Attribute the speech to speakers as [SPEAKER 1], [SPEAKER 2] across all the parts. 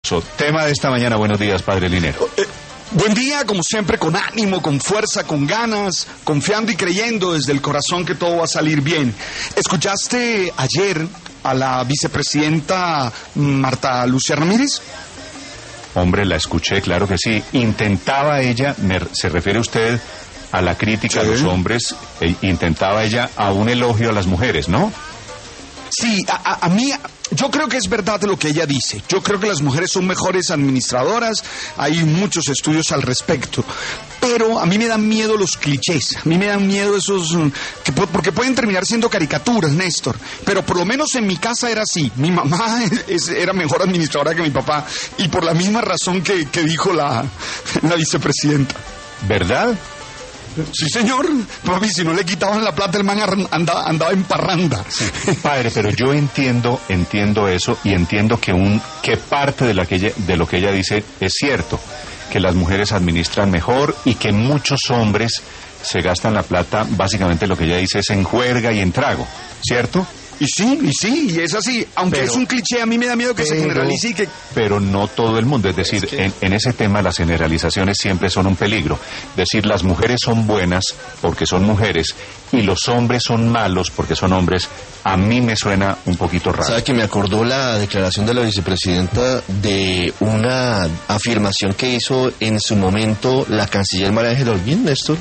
[SPEAKER 1] Tema de esta mañana. Buenos días, padre Linero.
[SPEAKER 2] Buen día, como siempre, con ánimo, con fuerza, con ganas, confiando y creyendo desde el corazón que todo va a salir bien. ¿Escuchaste ayer a la vicepresidenta Marta Lucía Ramírez?
[SPEAKER 1] Hombre, la escuché, claro que sí. Intentaba ella, se refiere usted a la crítica a los hombres, intentaba ella a un elogio a las mujeres, ¿no?
[SPEAKER 2] Sí, a mí, yo creo que es verdad lo que ella dice. Yo creo que las mujeres son mejores administradoras, hay muchos estudios al respecto. Pero a mí me dan miedo los clichés, a mí me dan miedo esos, porque pueden terminar siendo caricaturas, Néstor. Pero por lo menos en mi casa era así. Mi mamá era mejor administradora que mi papá, y por la misma razón que dijo la vicepresidenta.
[SPEAKER 1] ¿Verdad?
[SPEAKER 2] Sí, señor. Papi, si no le quitaban la plata, el man andaba en parranda.
[SPEAKER 1] Sí. Padre, pero yo entiendo eso, y entiendo que parte de lo que ella dice es cierto, que las mujeres administran mejor y que muchos hombres se gastan la plata, básicamente lo que ella dice es en juerga y en trago, ¿cierto?
[SPEAKER 2] Y es así, aunque es un cliché, a mí me da miedo que se generalice y que...
[SPEAKER 1] Pero no todo el mundo, es decir, en ese tema las generalizaciones siempre son un peligro. Es decir, las mujeres son buenas porque son mujeres y los hombres son malos porque son hombres, a mí me suena un poquito raro.
[SPEAKER 3] ¿Sabe que me acordó la declaración de la vicepresidenta de una afirmación que hizo en su momento la canciller María Ángela Holguín, Néstor?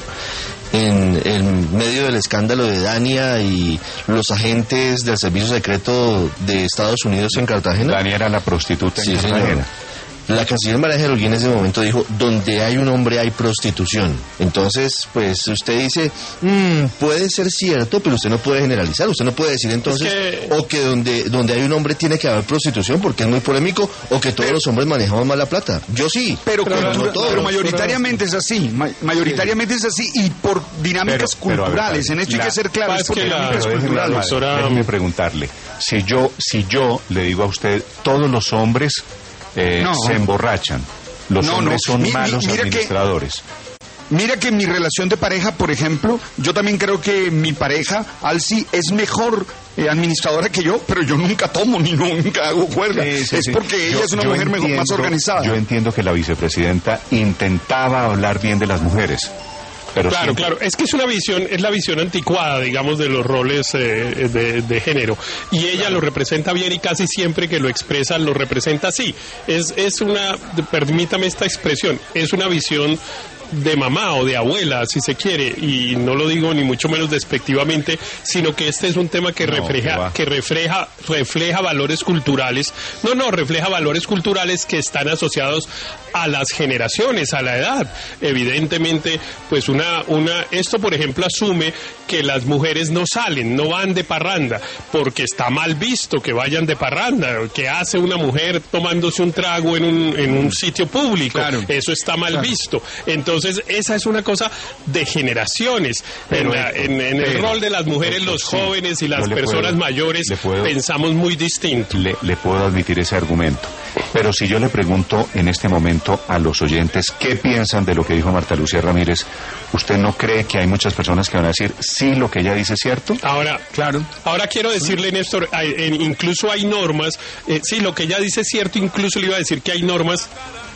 [SPEAKER 3] En medio del escándalo de Dania y los agentes del Servicio Secreto de Estados Unidos en Cartagena.
[SPEAKER 1] Dania era la prostituta en Cartagena. Señor.
[SPEAKER 3] La canciller María Ángela Holguín en ese momento dijo, donde hay un hombre hay prostitución. Entonces, pues usted dice, puede ser cierto, pero usted no puede generalizar. Usted no puede decir entonces, o que donde hay un hombre tiene que haber prostitución porque es muy polémico, o que todos los hombres manejamos mal la plata. Yo sí.
[SPEAKER 2] Pero mayoritariamente es así. Mayoritariamente es así, y por dinámicas culturales. En esto hay que ser claros, por dinámicas culturales.
[SPEAKER 1] Déjeme preguntarle, si yo le digo a usted, todos los hombres se emborrachan. Los hombres son malos administradores.
[SPEAKER 2] Mira que en mi relación de pareja, por ejemplo, yo también creo que mi pareja, Alci, es mejor administradora que yo, pero yo nunca tomo ni nunca hago juerga. Es porque ella es una mujer más organizada.
[SPEAKER 1] Yo entiendo que la vicepresidenta intentaba hablar bien de las mujeres. Pero
[SPEAKER 4] claro, es que es la visión anticuada, digamos, de los roles de género, y ella lo representa bien, y casi siempre que lo expresa, lo representa así. Es permítame esta expresión, es una visión de mamá o de abuela, si se quiere, y no lo digo ni mucho menos despectivamente, sino que este es un tema que refleja valores culturales, refleja valores culturales que están asociados a las generaciones, a la edad. Evidentemente, pues esto, por ejemplo, asume que las mujeres no van de parranda, porque está mal visto que vayan de parranda. Que hace una mujer tomándose un trago en un sitio público? Claro. Eso está mal visto. Entonces, esa es una cosa de generaciones. En el rol de las mujeres, los jóvenes y las personas mayores pensamos muy distinto.
[SPEAKER 1] Le puedo admitir ese argumento. Pero si yo le pregunto en este momento a los oyentes qué piensan de lo que dijo Marta Lucía Ramírez, ¿usted no cree que hay muchas personas que van a decir sí, lo que ella dice es cierto?
[SPEAKER 4] Ahora quiero decirle, Néstor, incluso hay normas, sí, lo que ella dice es cierto, incluso le iba a decir que hay normas.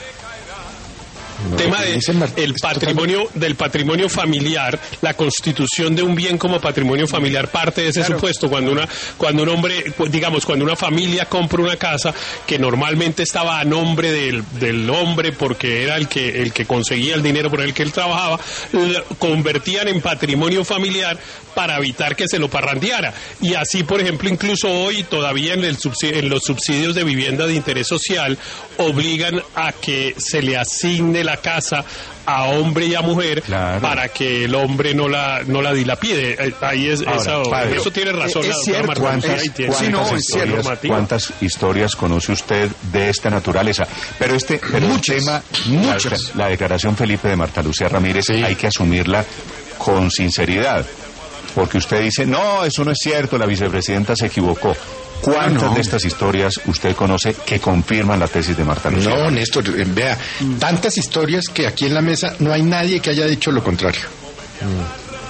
[SPEAKER 4] Tema del patrimonio familiar, la constitución de un bien como patrimonio familiar parte de ese supuesto. Cuando un hombre, digamos, cuando una familia compra una casa que normalmente estaba a nombre del hombre porque era el que conseguía el dinero por el que él trabajaba, lo convertían en patrimonio familiar para evitar que se lo parrandeara. Y así, por ejemplo, incluso hoy todavía en los subsidios de vivienda de interés social obligan a que se le asigne la casa a hombre y a mujer, claro, para que el hombre no la dilapide. Ahí es padre, eso tiene razón.
[SPEAKER 1] Es cierto. ¿Cuántas historias conoce usted de esta naturaleza? Pero muchas. La declaración, Felipe, de Marta Lucía Ramírez, hay que asumirla con sinceridad, porque usted dice, no, eso no es cierto, la vicepresidenta se equivocó. ¿Cuántas de estas historias usted conoce que confirman la tesis de Marta Lucía?
[SPEAKER 5] No, Néstor, vea, tantas historias que aquí en la mesa no hay nadie que haya dicho lo contrario.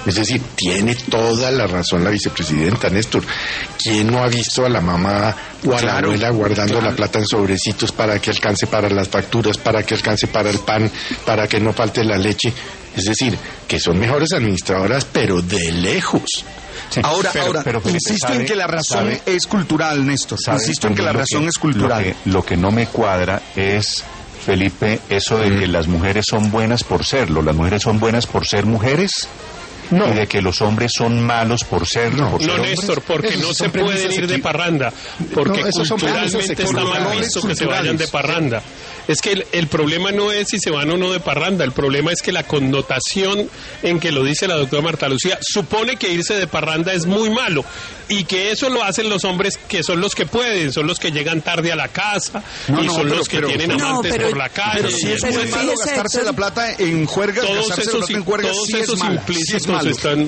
[SPEAKER 5] Es decir, tiene toda la razón la vicepresidenta, Néstor. ¿Quién no ha visto a la mamá o a la abuela guardando la plata en sobrecitos para que alcance para las facturas, para que alcance para el pan, para que no falte la leche? Es decir, que son mejores administradoras, pero de lejos.
[SPEAKER 2] Sí, ahora, insisto en que la razón es cultural, Néstor. Insisto en que la razón es cultural.
[SPEAKER 1] Lo que no me cuadra es, Felipe, eso de que las mujeres son buenas por serlo. ¿Las mujeres son buenas por ser mujeres? No. Y de que los hombres son malos por ser.
[SPEAKER 4] No, Néstor, porque no se pueden ir de parranda, porque culturalmente está mal visto que se vayan de parranda. Es que el problema no es si se van o no de parranda, el problema es que la connotación en que lo dice la doctora Marta Lucía supone que irse de parranda es muy malo y que eso lo hacen los hombres que son los que pueden, son los que llegan tarde a la casa son los que tienen amantes por la calle.
[SPEAKER 2] Pero si es muy malo gastarse la plata en juergas, gastarse la plata en juergas, sí es malo.
[SPEAKER 4] Están...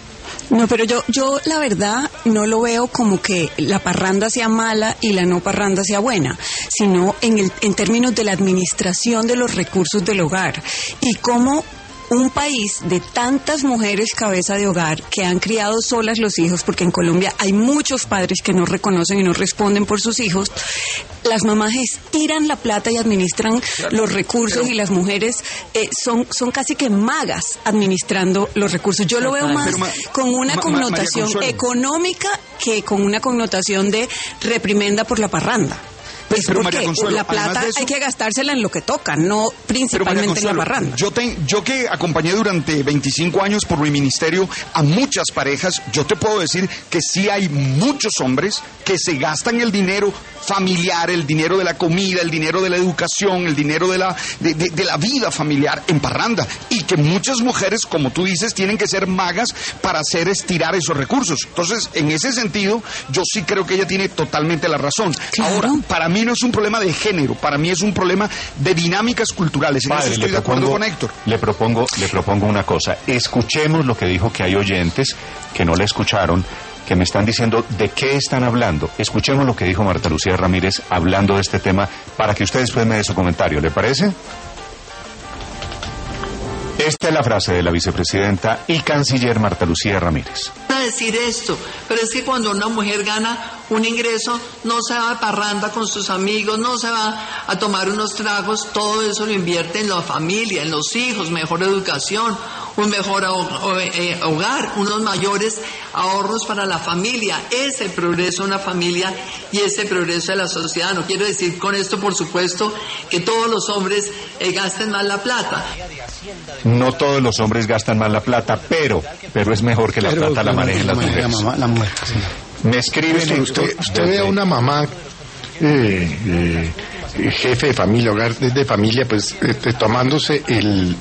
[SPEAKER 6] No, pero yo la verdad no lo veo como que la parranda sea mala y la no parranda sea buena, sino en términos de la administración de los recursos del hogar y cómo un país de tantas mujeres cabeza de hogar que han criado solas los hijos, porque en Colombia hay muchos padres que no reconocen y no responden por sus hijos, las mamás estiran la plata y administran los recursos y las mujeres son casi que magas administrando los recursos. Yo lo veo más con una connotación económica que con una connotación de reprimenda por la parranda. Es porque la plata hay que gastársela en lo que toca, no principalmente en la parranda.
[SPEAKER 2] Yo que acompañé durante 25 años por mi ministerio a muchas parejas, yo te puedo decir que sí hay muchos hombres que se gastan el dinero familiar, el dinero de la comida, el dinero de la educación, el dinero de la vida familiar en parranda, y que muchas mujeres, como tú dices, tienen que ser magas para hacer estirar esos recursos. Entonces, en ese sentido, yo sí creo que ella tiene totalmente la razón. Claro. Ahora, para mí no es un problema de género, para mí es un problema de dinámicas culturales. En eso estoy de acuerdo con Héctor.
[SPEAKER 1] Le propongo una cosa. Escuchemos lo que dijo, que hay oyentes que no le escucharon, que me están diciendo de qué están hablando. Escuchemos lo que dijo Marta Lucía Ramírez hablando de este tema para que ustedes después me den su comentario. ¿Le parece? Esta es la frase de la vicepresidenta y canciller Marta Lucía Ramírez.
[SPEAKER 7] Decir esto, pero es que cuando una mujer gana un ingreso no se va de parranda con sus amigos, no se va a tomar unos tragos, todo eso lo invierte en la familia, en los hijos, mejor educación, un mejor hogar, unos mayores ahorros para la familia. Ese progreso de una familia y ese progreso de la sociedad. No quiero decir con esto, por supuesto, que todos los hombres gasten más la plata.
[SPEAKER 1] No todos los hombres gastan más la plata, pero es mejor que la plata la manejen las mujeres.
[SPEAKER 5] La mujer, sí.
[SPEAKER 1] Me escriben...
[SPEAKER 5] Usted ve a una mamá... jefe de familia, hogar de familia, pues tomándose el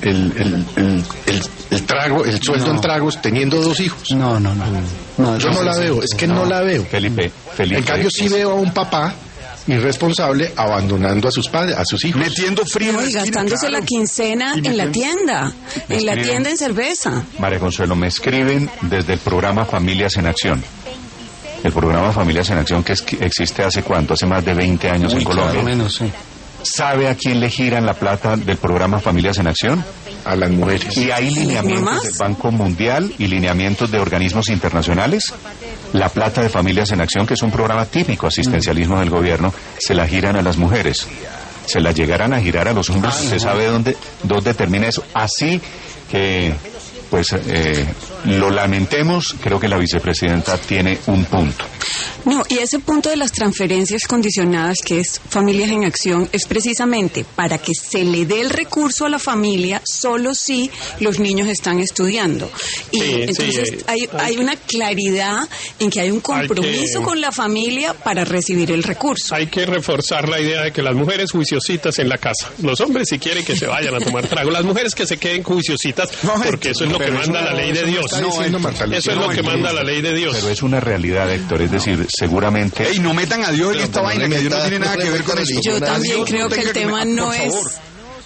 [SPEAKER 5] trago, el sueldo en tragos, teniendo 2 hijos.
[SPEAKER 2] No,
[SPEAKER 5] yo no la veo, es que no la veo.
[SPEAKER 1] Felipe.
[SPEAKER 5] En cambio sí veo a un papá irresponsable abandonando a sus padres, a sus hijos.
[SPEAKER 2] Metiendo frío
[SPEAKER 6] y gastándose la quincena en la tienda, en cerveza.
[SPEAKER 1] María Consuelo, me escriben desde el programa Familias en Acción. El programa Familias en Acción que existe hace ¿cuánto? Hace más de 20 años en Colombia.
[SPEAKER 2] Menos, sí.
[SPEAKER 1] ¿Sabe a quién le giran la plata del programa Familias en Acción?
[SPEAKER 5] A las mujeres.
[SPEAKER 1] Y hay lineamientos del Banco Mundial y lineamientos de organismos internacionales. La plata de Familias en Acción, que es un programa típico asistencialismo del gobierno, se la giran a las mujeres. Se la llegarán a girar a los hombres. ¿Usted sabe dónde termina eso? Así que... pues lo lamentemos, creo que la vicepresidenta tiene un punto.
[SPEAKER 6] No, y ese punto de las transferencias condicionadas, que es Familias en Acción, es precisamente para que se le dé el recurso a la familia solo si los niños están estudiando. Y entonces hay una claridad en que hay un compromiso con la familia para recibir el recurso.
[SPEAKER 4] Hay que reforzar la idea de que las mujeres juiciositas en la casa. Los hombres si quieren que se vayan a tomar trago. Las mujeres que se queden juiciositas, porque eso es lo que manda la ley de Dios. Eso es lo que manda la ley de Dios.
[SPEAKER 1] Pero es una realidad, Héctor, es decir, seguramente...
[SPEAKER 2] ¡Ey, no metan a Dios en esta vaina, que Dios no tiene nada que ver con eso!
[SPEAKER 6] Yo también creo que el tema no es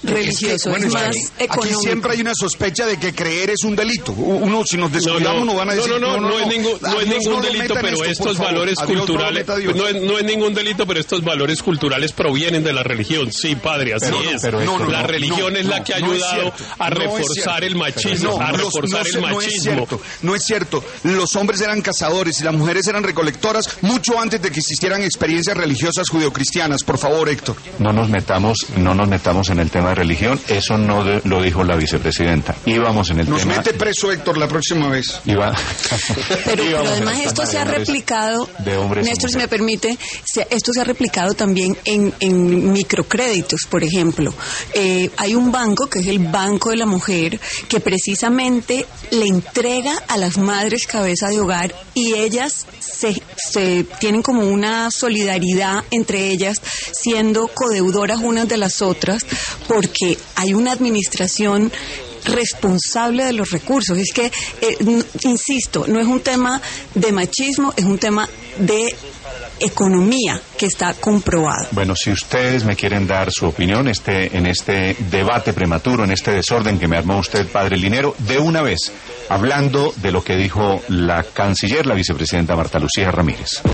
[SPEAKER 6] religioso, es más económico.
[SPEAKER 2] Aquí siempre hay una sospecha de que creer es un delito. Uno, si nos descuidamos, nos van a decir...
[SPEAKER 4] No es ningún delito, pero estos valores culturales... No es ningún delito, pero estos valores culturales provienen de la religión. Sí, padre, así es. La religión es la que ha ayudado a reforzar el machismo,
[SPEAKER 2] No es cierto. Los hombres eran cazadores y las mujeres eran recolectoras mucho antes de que existieran experiencias religiosas judeocristianas. Por favor, Héctor.
[SPEAKER 1] No nos metamos en el tema de religión. Eso no lo dijo la vicepresidenta. Íbamos en el tema...
[SPEAKER 2] Nos mete preso, Héctor, la próxima vez.
[SPEAKER 6] Pero además esto se ha replicado, Néstor, si me permite, esto se ha replicado también en microcréditos, por ejemplo. Hay un banco, que es el Banco de la Mujer, que precisamente le entrega a las madres cabeza de hogar y ellas se tienen como una solidaridad entre ellas, siendo codeudoras unas de las otras, porque hay una administración responsable de los recursos. Es que, insisto, no es un tema de machismo, es un tema de economía que está comprobado.
[SPEAKER 1] Bueno, si ustedes me quieren dar su opinión en este debate prematuro, en este desorden que me armó usted, padre Linero, de una vez, hablando de lo que dijo la canciller, la vicepresidenta Marta Lucía Ramírez.